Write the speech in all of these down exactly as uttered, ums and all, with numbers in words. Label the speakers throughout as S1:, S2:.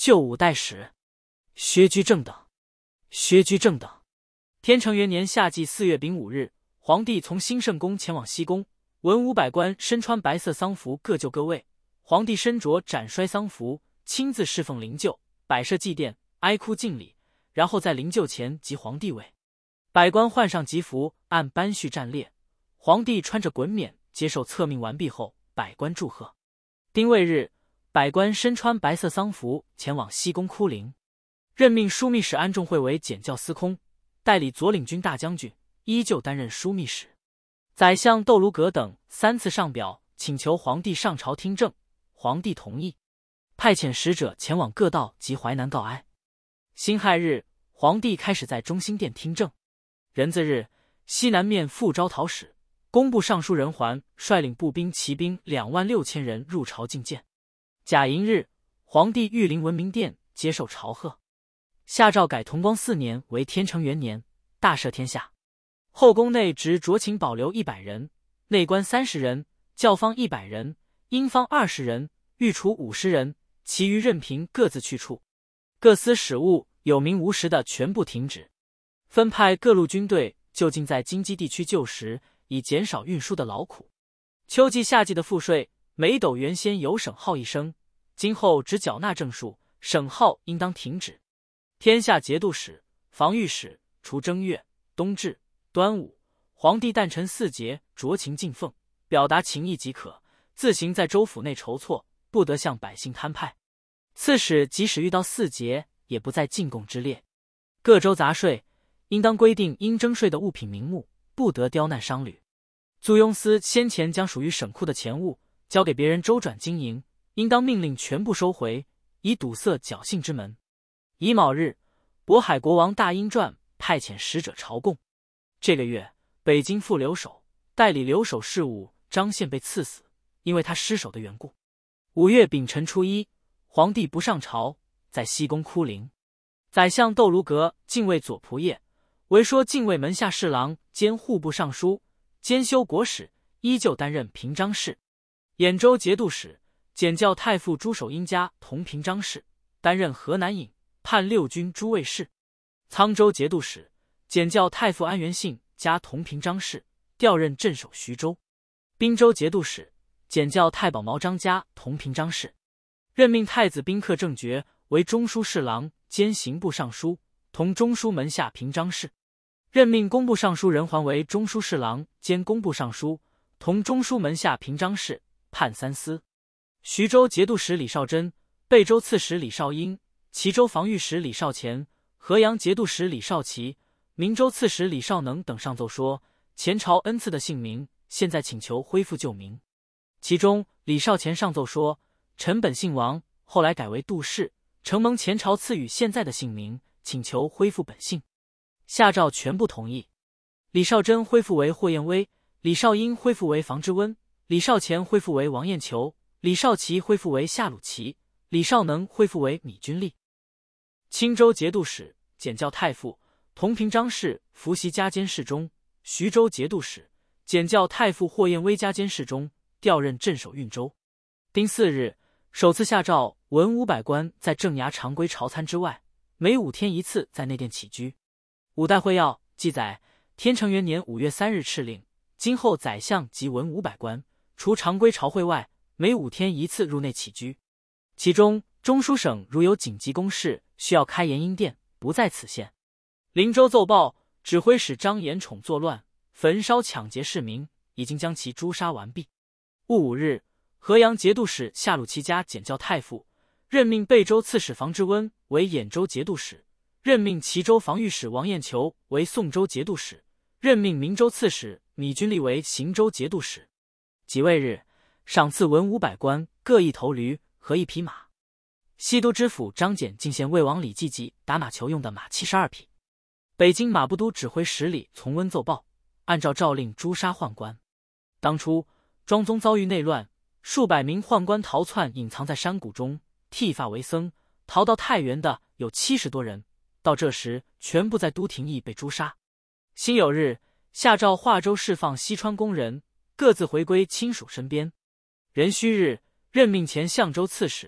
S1: 旧五代史。薛居正等。薛居正等。天成元年夏季四月丙午日，皇帝从兴圣宫前往西宫，文武百官身穿白色丧服，各就各位。皇帝身着斩衰丧服，亲自侍奉灵柩，摆设祭奠，哀哭敬礼，然后在灵柩前即皇帝位。百官换上吉服，按班序站列。皇帝穿着衮冕接受册命完毕后，百官祝贺。丁未日，百官身穿白色丧服前往西宫哭灵，任命枢密使安重会为检校司空，代理左领军大将军，依旧担任枢密使。宰相窦卢阁等三次上表请求皇帝上朝听政，皇帝同意，派遣使者前往各道及淮南告哀。辛亥日，皇帝开始在中兴殿听政。壬子日，西南面副招讨使、工部尚书任环率领步兵骑兵两万六千人入朝觐见。甲寅日，皇帝御临文明殿接受朝贺。下诏改同光四年为天成元年，大赦天下。后宫内职酌情保留一百人，内官三十人，教坊一百人，英方二十人，御厨五十人，其余任凭各自去处。各司使务有名无实的全部停止。分派各路军队就近在京畿地区就食，以减少运输的劳苦。秋季夏季的赋税，每斗原先有省号一升，今后只缴纳正数，省号应当停止。天下节度使、防御使，除正月、冬至、端午，皇帝诞辰四节酌情进奉，表达情意即可，自行在州府内筹措，不得向百姓摊派。刺史即使遇到四节，也不在进贡之列。各州杂税应当规定应征税的物品名目，不得刁难商旅。租庸司先前将属于省库的钱物交给别人周转经营，应当命令全部收回，以堵塞侥幸之门。乙卯日，渤海国王大英传派遣使者朝贡。这个月，北京副留守、代理留守事务张宪被赐死，因为他失守的缘故。五月丙辰初一，皇帝不上朝，在西宫哭灵。宰相窦卢阁禁卫左仆射，为说禁卫门下侍郎兼户部尚书，兼修国史，依旧担任平章事。兖州节度使、检校太傅朱守英家同平章事，担任河南尹、判六军诸卫事。沧州节度使、检校太傅安元信加同平章事，调任镇守徐州。滨州节度使、检校太保毛章家同平章事，任命太子宾客正爵为中书侍郎兼刑部尚书，同中书门下平章事。任命工部尚书任环为中书侍郎兼工部尚书，同中书门下平章事，判三司。徐州节度使李绍贞、贝州刺史李绍英、齐州防御使李绍乾、河阳节度使李绍奇、明州刺史李绍能等上奏说，前朝恩赐的姓名，现在请求恢复旧名。其中李绍乾上奏说，臣本姓王，后来改为杜氏，承蒙前朝赐予现在的姓名，请求恢复本姓。下诏全部同意。李绍贞恢复为霍彦威，李绍英恢复为房之温，李绍乾恢复为王彦求，李绍奇恢复为夏鲁齐，李绍能恢复为米君立。青州节度使、检校太傅、同平章事伏袭加监侍中，徐州节度使、检校太傅霍彦威加监侍中，调任镇守运州。丁巳日，首次下诏文武百官在正衙常规朝餐之外，每五天一次在内殿起居。五代会要记载，天成元年五月三日敕令，今后宰相及文武百官，除常规朝会外，每五天一次入内起居。其中中书省如有紧急公事，需要开延英殿，不在此限。灵州奏报，指挥使张延宠作乱，焚烧抢劫市民，已经将其诛杀完毕。戊午日，河阳节度使夏鲁齐家检校太傅，任命贝州刺史房之温为兖州节度使，任命齐州防御使王彦求为宋州节度使，任命明州刺史米君立为邢州节度使。己未日，赏赐文武百官各一头驴和一匹马。西都知府张简进献魏王李继吉打马球用的马七十二匹。北京马步都指挥使李从温奏报，按照诏令诛杀宦官。当初庄宗遭遇内乱，数百名宦官逃窜，隐藏在山谷中，剃发为僧，逃到太原的有七十多人，到这时全部在都亭驿被诛杀。辛酉日，下诏华州释放西川工人，各自回归亲属身边。壬戌日，任命前相州刺史、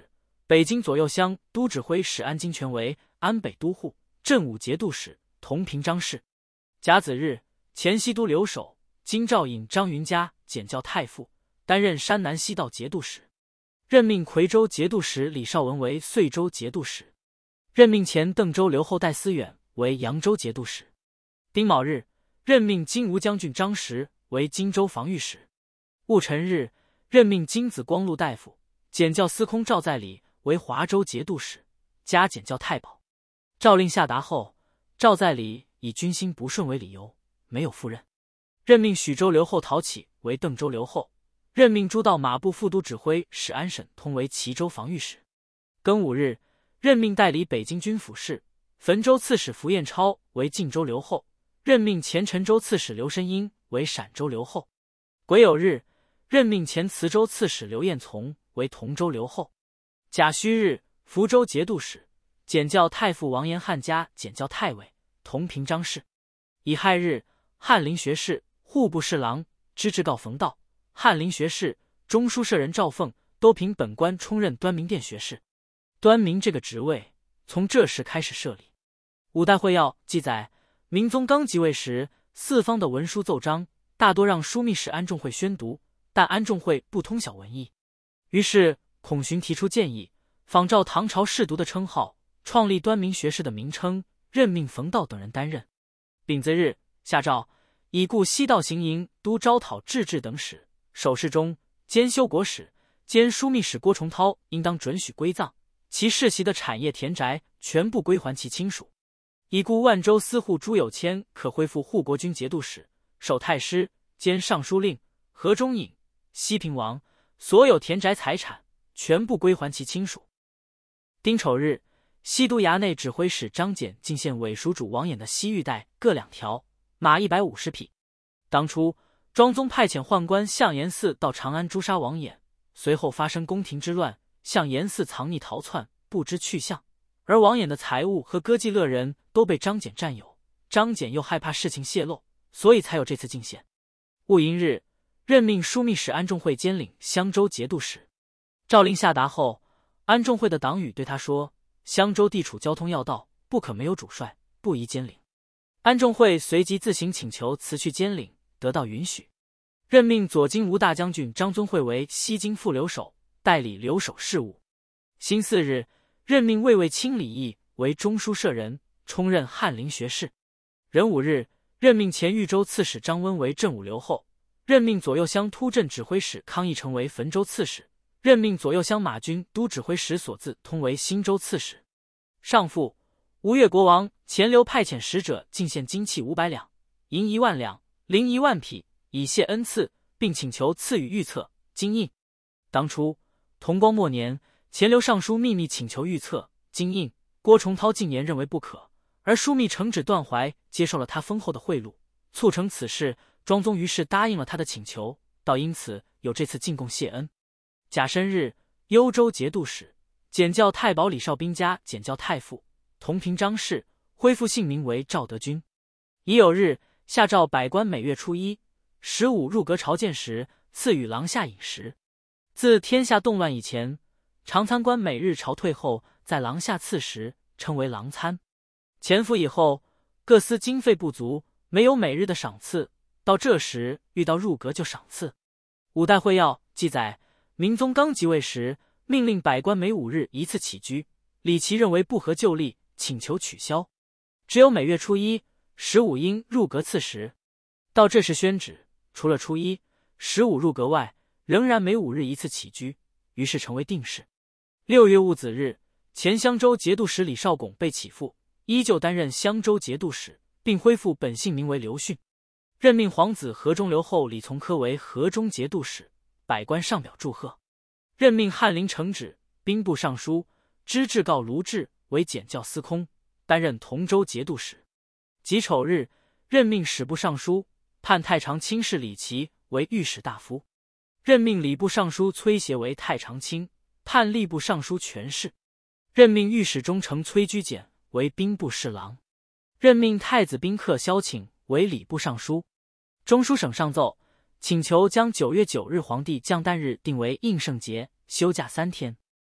S1: 北京左右乡都指挥使安金泉为安北都护、镇武节度使，同平章事。甲子日，前西都留守京兆尹张云嘉检校太傅，担任山南西道节度使。任命夔州节度使李绍文为遂州节度使。任命前邓州留后戴思远为扬州节度使。丁卯日，任命金吾将军张实为荆州防御使。戊辰日，任命金子光禄大夫、检校司空赵在礼为华州节度使，加检校太保。诏令下达后，赵在礼以军心不顺为理由，没有赴任。任命许州留后陶启为邓州留后。任命朱道马步副都指挥使安审通为齐州防御使。庚午日，任命代理北京军府事、汾州刺史符彦超为晋州留后。任命前陈州刺史刘申英为陕州留后。癸酉日，任命前磁州刺史刘彦从为同州留后。甲戌日，福州节度使、检校太傅王延汉加检校太尉，同平章事。乙亥日，翰林学士、户部侍郎知制告冯道、翰林学士、中书舍人赵凤都凭本官充任端明殿学士。端明这个职位从这时开始设立。五代会要记载，明宗刚即位时，四方的文书奏章大多让枢密使安仲会宣读，但安仲会不通晓文艺，于是孔循提出建议，仿照唐朝士读的称号，创立端明学士的名称，任命冯道等人担任。丙子日，下诏已故西道行营都招讨制置等使、守侍中兼修国使兼枢密使郭崇韬应当准许归葬，其世袭的产业田宅全部归还其亲属。已故万州司户朱有谦可恢复护国军节度使、守太师兼尚书令、河中尹、西平王，所有田宅财产全部归还其亲属。丁丑日，西都衙内指挥使张简进献伪蜀主王衍的西玉带各两条，马一百五十匹。当初庄宗派遣宦官向延嗣到长安诛杀王衍，随后发生宫廷之乱，向延嗣藏匿逃窜，不知去向。而王衍的财物和歌伎乐人都被张简占有，张简又害怕事情泄露，所以才有这次进献。戊寅日，任命枢密使安仲会兼领襄州节度使。诏令下达后，安仲会的党羽对他说，襄州地处交通要道，不可没有主帅，不宜兼领。安仲会随即自行请求辞去兼领，得到允许。任命左金吾大将军张遵会为西京副留守，代理留守事务。辛巳日，任命卫尉卿李毅为中书舍人，充任翰林学士。壬午日，任命前豫州刺史张温为镇武留后。任命左右乡突镇指挥使康义成为汾州刺史。任命左右乡马军都指挥使所自通为新州刺史。上父，吴越国王钱镠派遣使者进献金器五百两、银一万两、绫一万匹，以谢恩赐，并请求赐予御册、金印。当初同光末年，钱镠上书秘密请求御册、金印，郭崇韬近年认为不可，而枢密承旨段怀接受了他丰厚的贿赂，促成此事。庄宗于是答应了他的请求，倒因此有这次进贡谢恩。甲申日，幽州节度使、检校太保李绍斌加检校太傅，同平章事，恢复姓名为赵德军。乙酉日，下诏百官每月初一、十五入阁朝见时，赐予廊下饮食。自天下动乱以前，常参官每日朝退后在廊下赐食，称为廊餐。前府以后，各司经费不足，没有每日的赏赐，到这时遇到入阁就赏赐。五代会要记载，明宗刚即位时，命令百官每五日一次起居，李琦认为不合旧例，请求取消，只有每月初一、十五应入阁赐食。到这时宣旨，除了初一、十五入阁外，仍然每五日一次起居，于是成为定式。六月戊子日，前襄州节度使李绍拱被起复，依旧担任襄州节度使，并恢复本姓名为刘训。任命皇子河中留后李从珂为河中节度使，百官上表祝贺。任命翰林承旨、兵部尚书知制告卢志为检校司空，担任同州节度使。己丑日，任命史部尚书判太常卿士李琦为御史大夫。任命礼部尚书崔协为太常卿，判吏部尚书权事。任命御史中丞崔居简为兵部侍郎。任命太子宾客萧请为礼部尚书。中书省上奏，请求将九月九日皇帝降诞日定为应圣节，休假三天。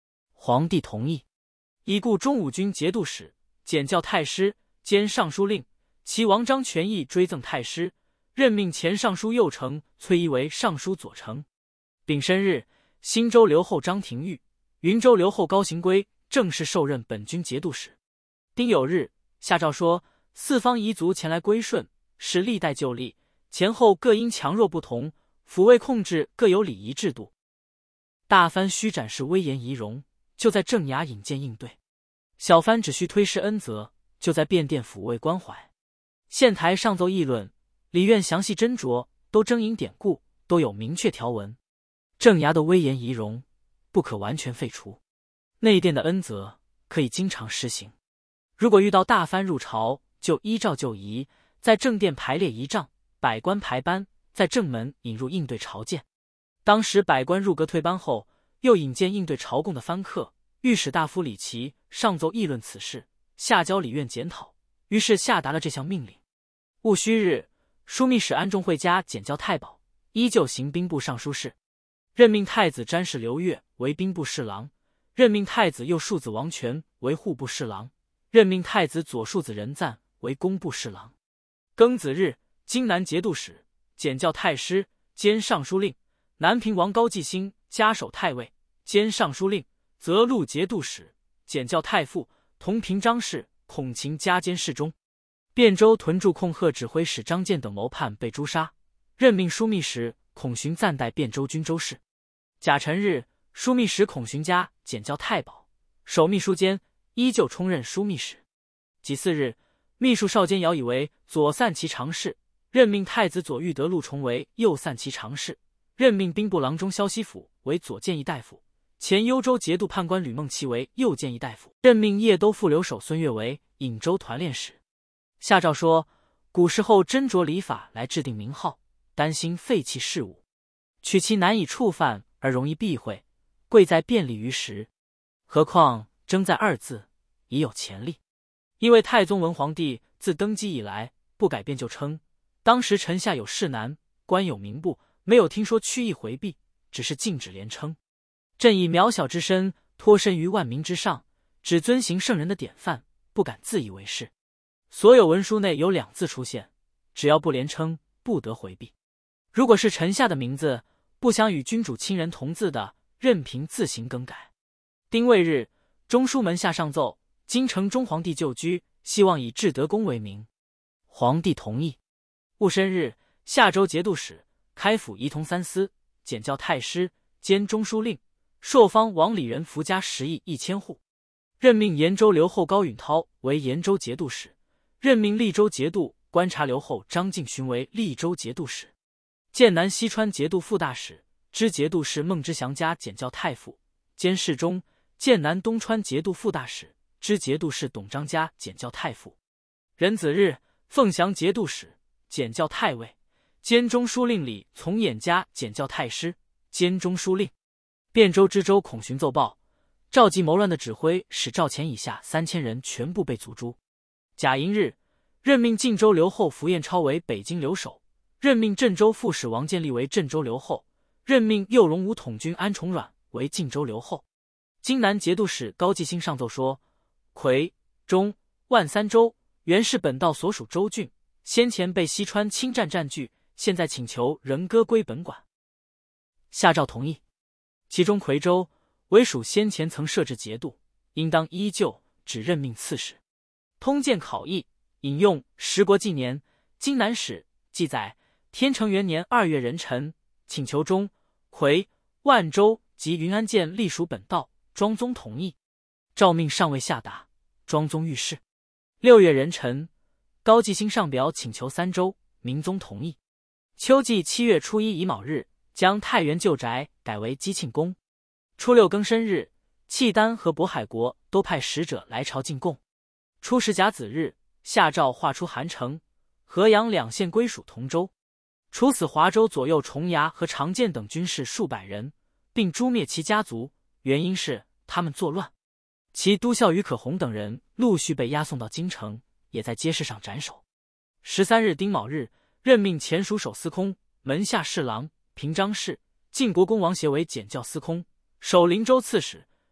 S1: 皇帝同意，已故中武军节度使、检校太师兼尚书令，其王章权益追赠太师，任命前尚书右丞崔仪为尚书左丞。丙申日，新州留后张廷玉、云州留后高行圭正式受任本军节度使。丁酉日，下诏说四方彝族前来归顺，是历代旧例，前后各因强弱不同，抚慰控制各有礼仪制度。大藩须展示威严仪容，就在正衙引荐应对；小藩只需推施恩泽，就在便殿抚慰关怀。县台上奏议论，礼院详细斟酌，都征引典故，都有明确条文。正衙的威严仪容不可完全废除，内殿的恩泽可以经常施行。如果遇到大藩入朝，就依照旧仪，在正殿排列仪仗，百官排班，在正门引入应对朝见。当时百官入阁退班后，又引荐应对朝贡的藩客。御史大夫李琦上奏议论此事，下交礼院检讨，于是下达了这项命令。戊戌日，枢密使安仲会加检校太保，依旧行兵部尚书事，任命太子詹事刘越为兵部侍郎，任命太子右庶子王权为户部侍郎，任命太子左庶子任赞为工部侍郎。庚子日，荆南节度使、检校太师兼尚书令，南平王高继兴加守太尉兼尚书令，泽路节度使、检校太傅同平章事孔勤加监侍中。汴州屯驻控贺指挥使张建等谋叛被诛杀，任命枢密使孔寻暂代汴州军州事。甲辰日，枢密使孔寻加检校太保，守秘书监，依旧充任枢密使。己巳日，秘书少监姚以为左散骑常侍，任命太子左御德陆重为右散骑常侍，任命兵部郎中萧西甫为左谏议大夫，前幽州节度判官吕孟期为右谏议大夫，任命叶都副留守孙岳为颍州团练使。下诏说，古时候斟酌礼法来制定名号，担心废弃事物，取其难以触犯而容易避讳，贵在便利于时。何况争在二字已有前例。因为太宗文皇帝自登基以来不改变旧称，当时臣下有事难，官有名部，没有听说曲意回避，只是禁止连称。朕以渺小之身脱身于万民之上，只遵行圣人的典范，不敢自以为是。所有文书内有两字出现，只要不连称，不得回避。如果是臣下的名字，不想与君主亲人同字的，任凭自行更改。丁未日，中书门下上奏，京城中皇帝旧居，希望以至德宫为名。皇帝同意。戊申日，夏州节度使、开府仪同三司、检校太师兼中书令，朔方王李仁福加十亿一千户，任命延州留后高允涛为延州节度使，任命利州节度观察留后张敬勋为利州节度使，剑南西川节度副大使、知节度使孟之祥加检校太傅兼侍中，剑南东川节度副大使、知节度使董章加检校太傅。壬子日，凤翔节度使、检校太尉兼中书令李从衍加检校太师兼中书令。汴州知州孔寻奏报，召集谋乱的指挥使赵潜以下三千人全部被族诛。甲寅日，任命晋州留后符彦超为北京留守，任命镇州副使王建立为镇州留后，任命右龙武统军安重阮为晋州留后。荆南节度使高继兴上奏说，夔、中、万三州原是本道所属州郡，先前被西川侵占占据，现在请求仍割归本管。下诏同意。其中夔州为属先前曾设置节度，应当依旧只任命刺史。通鉴考异引用《十国纪年》荆南史记载，天成元年二月壬辰，请求中、夔、万州及云安县隶属本道，庄宗同意。诏命尚未下达，庄宗御释。六月壬辰，高继兴上表请求三州，明宗同意。秋季七月初一乙卯日，将太原旧宅改为基庆宫。初六庚申日，契丹和渤海国都派使者来朝进贡。初十甲子日，下诏划出韩城、河阳两县归属同州，处死华州左右重牙和常建等军士数百人，并诛灭其家族，原因是他们作乱。其都校于可洪等人陆续被押送到京城，也在街市上斩首。十三日丁卯日，任命前署守司空、门下侍郎、平章事、晋国公王协为检校司空，守灵州刺史，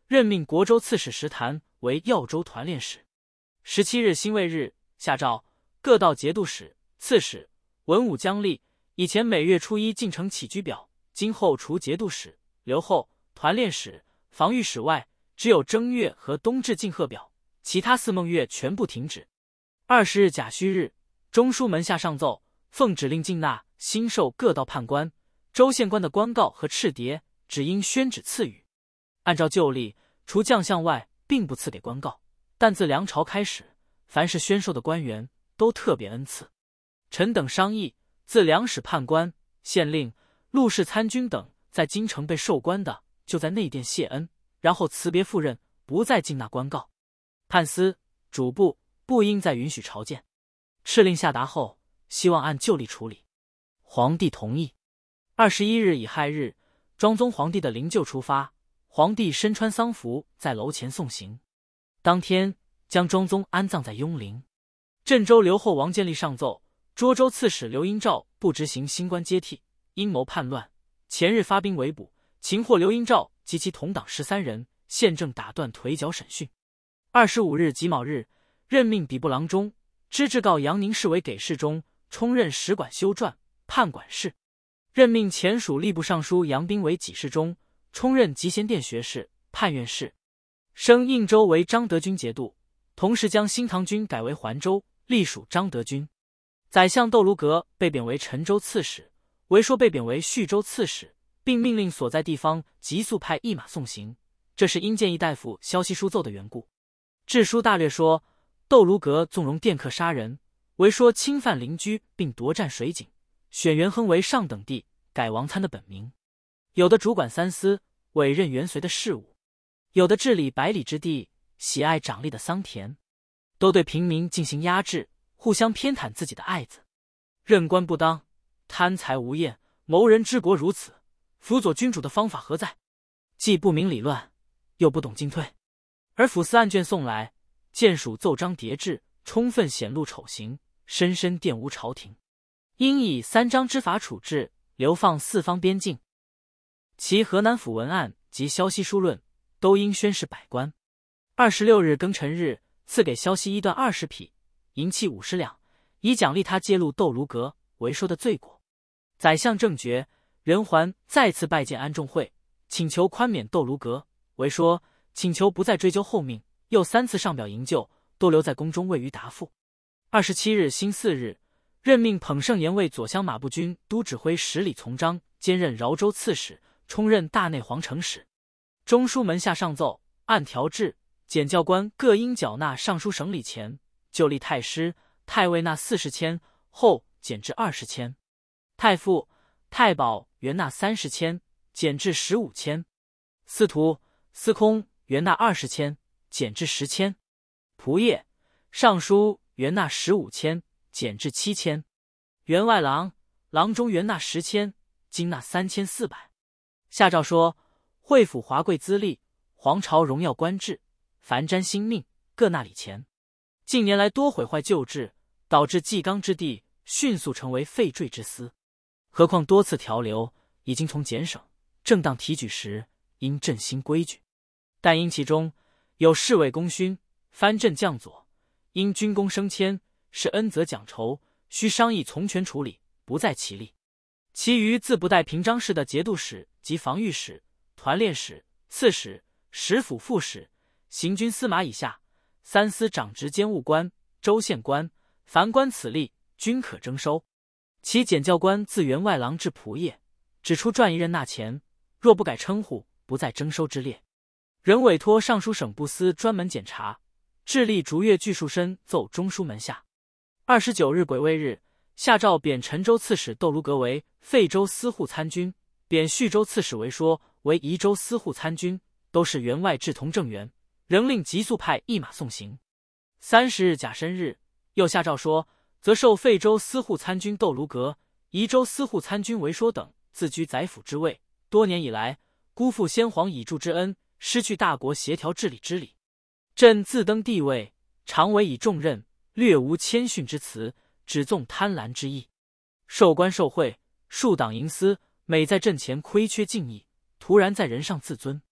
S1: 任命国州刺史石谭为耀州团练使。十七日辛未日，下诏各道节度使、刺史、文武将吏以前每月初一进呈起居表，今后除节度使、留后、团练使、防御使外，只有正月和冬至进贺表，其他四孟月全部停止。二十日甲戌日，中书门下上奏，奉指令进纳新授各道判官、州县官的官告和敕牒，只应宣旨赐予。按照旧例，除将相外，并不赐给官告，但自梁朝开始，凡是宣授的官员都特别恩赐。臣等商议，自两使判官、县令、陆氏参军等在京城被授官的，就在内殿谢恩，然后辞别赴任，不再进纳官告。判司、主簿不应再允许朝见。敕令下达后，希望按旧例处理。皇帝同意。二十一日乙亥日，庄宗皇帝的灵柩出发，皇帝身穿丧服在楼前送行。当天将庄宗安葬在雍陵。镇州留后王建立上奏，涿州刺史刘英照不执行新官接替，阴谋叛乱，前日发兵围捕，擒获刘英照及其同党十三人，现正打断腿脚审讯。二十五日己卯日，任命比部郎中知制告阳宁市为给事中，充任使馆修撰、判管事。任命前属吏部尚书杨斌为给事中，充任集贤殿学士、判院事。升应州为张德军节度，同时将新唐军改为环州，隶属张德军。宰相窦卢阁被贬为陈州刺史，韦说被贬为叙州刺史，并命令所在地方急速派驿马送行，这是因建议大夫萧息书奏的缘故。志书大略说，窦卢阁纵容佃客杀人，韦说侵犯邻居并夺占水井，选元亨为上等地，改王参的本名。有的主管三司，委任元随的事务；有的治理百里之地，喜爱长吏的桑田，都对平民进行压制，互相偏袒自己的爱子。任官不当，贪财无厌，谋人之国如此，辅佐君主的方法何在？既不明理乱，又不懂进退。而府司案卷送来，见属奏章叠制，充分显露丑行，深深玷污朝廷，应以三章之法处置，流放四方边境。其河南府文案及萧息书论，都应宣示百官。二十六日庚辰日，赐给萧息一段二十匹，银器五十两，以奖励他揭露窦卢阁、韦说的罪过。宰相正觉，任环再次拜见安仲会，请求宽免窦卢阁、韦说，请求不再追究后命，又三次上表营救，都留在宫中未予答复。二十七日辛巳日，任命彭胜言为左厢马步军都指挥十里从章，兼任饶州刺史，充任大内皇城使。中书门下上奏，按条制，检校官各应缴纳尚书省礼钱，就立太师、太尉纳四十千，后减至二十千；太傅、太保原纳三十千，减至十五千；司徒、司空原纳二十千，减至十千；仆射、尚书原纳十五千，减至七千；员外郎、郎中原纳十千，今纳三千四百。下诏说，会府华贵资历、皇朝荣耀官制，凡沾新命，各纳礼钱。近年来多毁坏旧制，导致纪纲之地迅速成为废坠之司。何况多次调流，已经从简省正当提举时，应振兴规矩。但因其中有侍卫功勋、藩镇将佐，因军功升迁，是恩泽奖酬，需商议从权处理，不在其例。其余自不带平章事的节度使及防御使、团练使、刺史、使府副使、行军司马以下，三司长职监务官、州县官，凡官此例，均可征收。其检校官自员外郎至仆射，只出撰一任纳钱，若不改称呼，不在征收之列。仍委托尚书省部司专门检查，致力逐月具数申奏中书门下。二十九日癸未日，下诏贬陈州刺史窦卢阁为废州司户参军，贬叙州刺史韦说为宜州司户参军，都是员外志同正员，仍令急速派驿马送行。三十日甲申日，又下诏说，则授废州司户参军窦卢阁、宜州司户参军韦说等自居宰辅之位，多年以来辜负先皇以助之恩，失去大国协调治理之理。朕自登帝位，常委以重任，略无谦逊之辞，只纵贪婪之意。授官受贿，数党营私，每在阵前亏缺敬意，突然在人上自尊。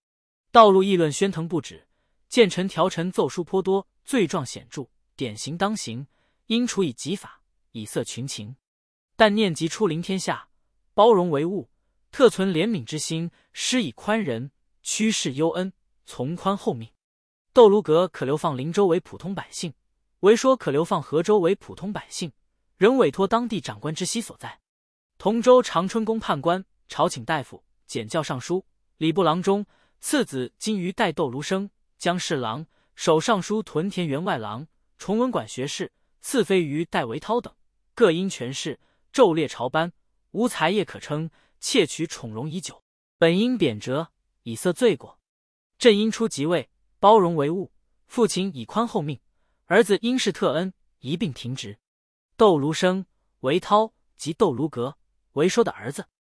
S1: 道路议论喧腾不止，谏臣条臣奏书颇多，罪状显著，典刑当行，应处以极法，以塞群情。但念及出临天下，包容为物，特存怜悯之心，施以宽仁，驱世优恩，从宽厚命。窦卢阁可流放灵州为普通百姓，为说可流放河州为普通百姓，仍委托当地长官之息所在。同州长春宫判官朝请大夫、检校尚书、礼部郎中，次子金鱼代窦卢生，江侍郎、守尚书屯田员外郎、崇文馆学士，次飞鱼代韦涛等，各因权势骤列朝班，无才业可称，窃取宠荣已久，本应贬谪，以塞罪过。朕因出即位，包容为物，父亲以宽厚命，儿子因事特恩，一并停职。窦卢生、韦涛及窦卢阁为说的儿子。